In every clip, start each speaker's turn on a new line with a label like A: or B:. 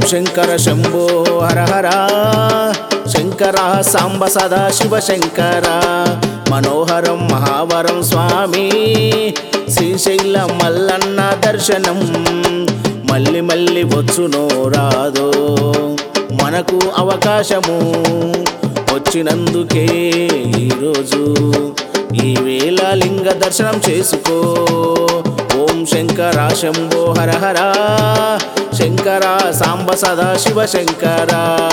A: శంకర శంభో హర హర శంకర సాంబ సదా శివ శంకర మనోహరం మహావరం స్వామి శ్రీశైల మల్లన్న దర్శనం మళ్ళీ మళ్ళీ వచ్చునో రాదో మనకు అవకాశము వచ్చినందుకే ఈరోజు ఈ వేళ లింగ దర్శనం చేసుకో ఓం శంకర శంభో హర హర శంకర సాంబ సదా శివ శంకర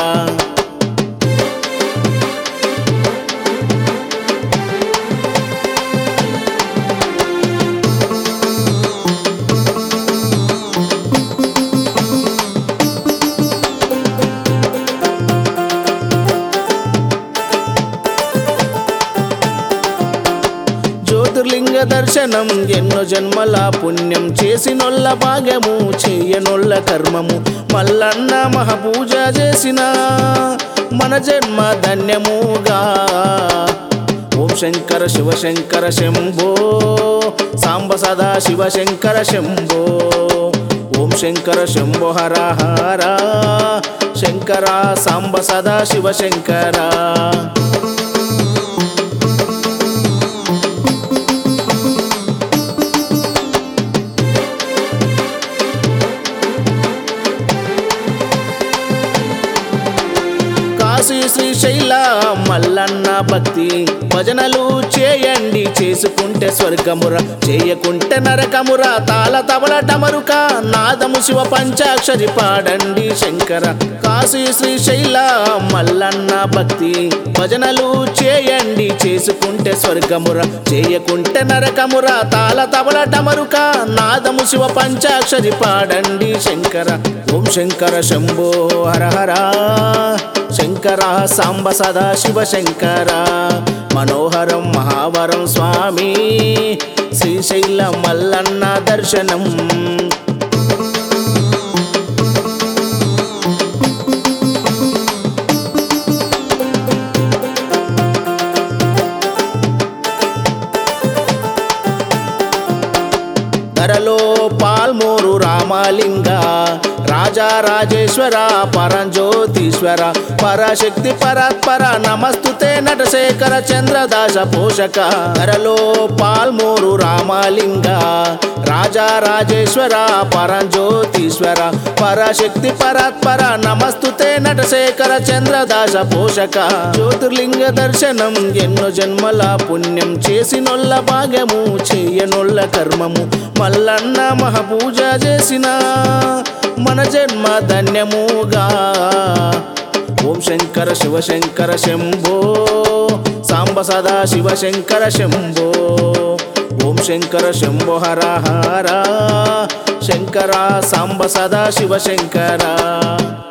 A: జ్యోతిర్లింగ దర్శనం ఎన్నో జన్మల పుణ్యం చేసినొల్ల భాగ్యము చేయనొల్ల కర్మము మల్లన్న మహాపూజ చేసిన మన జన్మ ధన్యముగా ఓం శంకర శివ శంకర శంభో సాంబ సదా శివ శంకర శంభో ఓం శంకర శంభో హర హర శంకర సాంబ సదా శివ శంకర శ్రీశైల మల్లన్న భక్తి భజనలు చేయండి చేసుకుంటే స్వర్గముర చేయకుంటే నరకముర తాళ తబల డమరుక నాదము శివ పంచాక్షరి పాడండి శంకర కాశీ శ్రీశైల మల్లన్న భక్తి భజనలు చేయండి చేసుకుంటే స్వర్గముర చేయకుంటే నరకముర తాళ తబల డమరుక నాదము శివ పంచాక్షరి పాడండి శంకర ఓం శంకర శంభో హర హర శంకర సాంబ సదా శివ శంకర మనోహరం మహావరం స్వామి శ్రీశైల మల్లన్న దర్శనం ధరలో పాల్మూరు రామలింగ రాజా రాజేశ్వర పరంజ్యోతీశ్వర పరశక్తి పరాత్పర నమస్తుతే నటశేఖర చంద్రదాస పోషక ధరలో పాల్మూరు రామలింగ రాజా రాజేశ్వర పరంజ్యోతీశ్వర పరశక్తి పరాత్పర నమస్తుతే నటశేఖర చంద్రదాస పోషక జ్యోతిర్లింగ దర్శనం ఎన్నో జన్మల పుణ్యం చేసినొల్ల భాగ్యము చేయనొల్ల కర్మము మల్లన్న మహాపూజ చేసిన మన జన్మ ధన్యముగా ఓం శంకర శివ శంకర శంభో సాంబ సదా శివ శంకర శంభో ఓం శంకర శంభో హర హర శంకర సాంబ సదా శివ శంకర